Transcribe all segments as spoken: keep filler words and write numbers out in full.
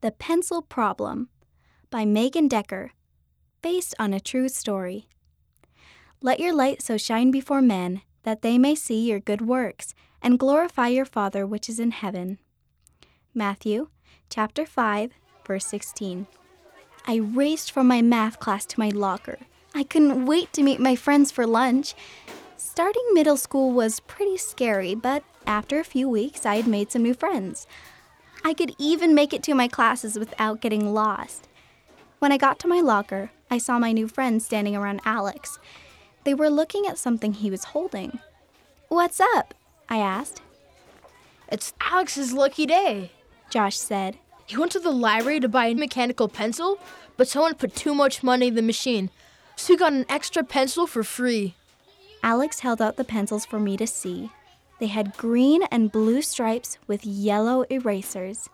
The Pencil Problem by Megan Decker, based on a true story. Let your light so shine before men, that they may see your good works, and glorify your Father which is in heaven. Matthew chapter five, verse sixteen. I raced from my math class to my locker. I couldn't wait to meet my friends for lunch. Starting middle school was pretty scary, but after a few weeks, I had made some new friends. I could even make it to my classes without getting lost. When I got to my locker, I saw my new friends standing around Alex. They were looking at something he was holding. "What's up?" I asked. "It's Alex's lucky day," Josh said. "He went to the library to buy a mechanical pencil, but someone put too much money in the machine, so he got an extra pencil for free." Alex held out the pencils for me to see. They had green and blue stripes with yellow erasers.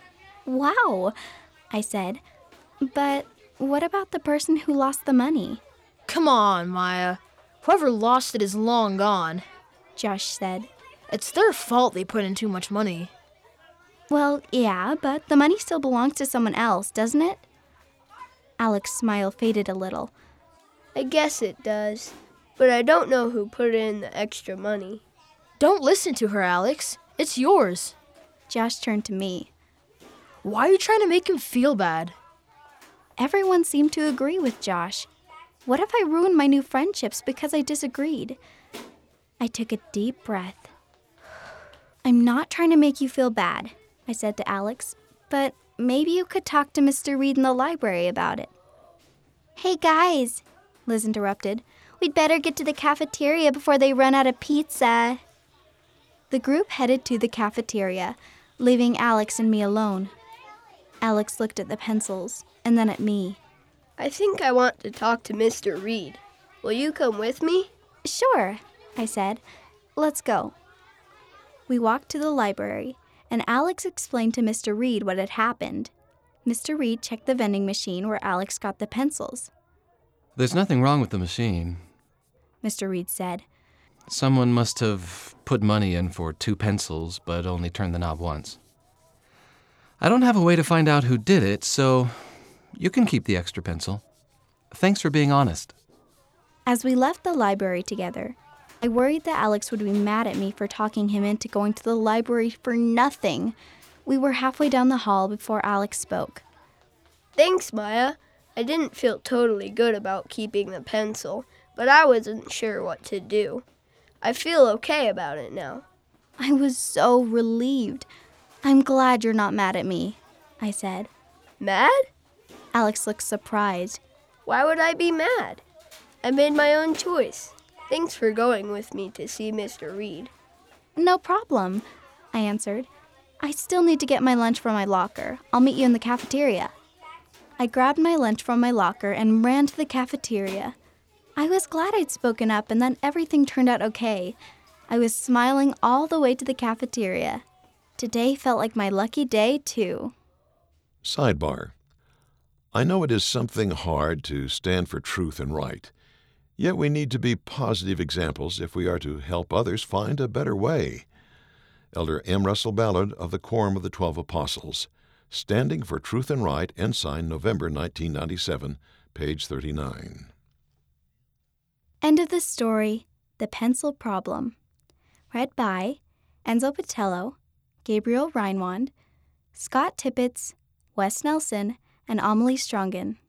"Wow," I said. "But what about the person who lost the money?" "Come on, Maya. Whoever lost it is long gone," Josh said. "It's their fault they put in too much money." "Well, yeah, but the money still belongs to someone else, doesn't it?" Alex's smile faded a little. "I guess it does, but I don't know who put in the extra money." "Don't listen to her, Alex. It's yours." Josh turned to me. "Why are you trying to make him feel bad?" Everyone seemed to agree with Josh. What if I ruined my new friendships because I disagreed? I took a deep breath. "I'm not trying to make you feel bad," I said to Alex, "but maybe you could talk to Mister Reed in the library about it." "Hey guys," Liz interrupted, "we'd better get to the cafeteria before they run out of pizza." The group headed to the cafeteria, leaving Alex and me alone. Alex looked at the pencils, and then at me. "I think I want to talk to Mister Reed. Will you come with me?" "Sure," I said. "Let's go." We walked to the library, and Alex explained to Mister Reed what had happened. Mister Reed checked the vending machine where Alex got the pencils. "There's nothing wrong with the machine," Mister Reed said. "Someone must have put money in for two pencils, but only turned the knob once. I don't have a way to find out who did it, so you can keep the extra pencil. Thanks for being honest." As we left the library together, I worried that Alex would be mad at me for talking him into going to the library for nothing. We were halfway down the hall before Alex spoke. "Thanks, Maya. I didn't feel totally good about keeping the pencil, but I wasn't sure what to do. I feel okay about it now." I was so relieved. "I'm glad you're not mad at me," I said. "Mad?" Alex looked surprised. "Why would I be mad? I made my own choice. Thanks for going with me to see Mister Reed." "No problem," I answered. "I still need to get my lunch from my locker. I'll meet you in the cafeteria." I grabbed my lunch from my locker and ran to the cafeteria. I was glad I'd spoken up and that everything turned out okay. I was smiling all the way to the cafeteria. Today felt like my lucky day, too. Sidebar. I know it is something hard to stand for truth and right, yet we need to be positive examples if we are to help others find a better way. Elder M. Russell Ballard of the Quorum of the Twelve Apostles, Standing for Truth and Right, Ensign, November nineteen ninety-seven, page thirty-nine. End of the story, The Pencil Problem. Read by Enzo Patello, Gabriel Reinwand, Scott Tippett, Wes Nelson, and Amelie Strongen.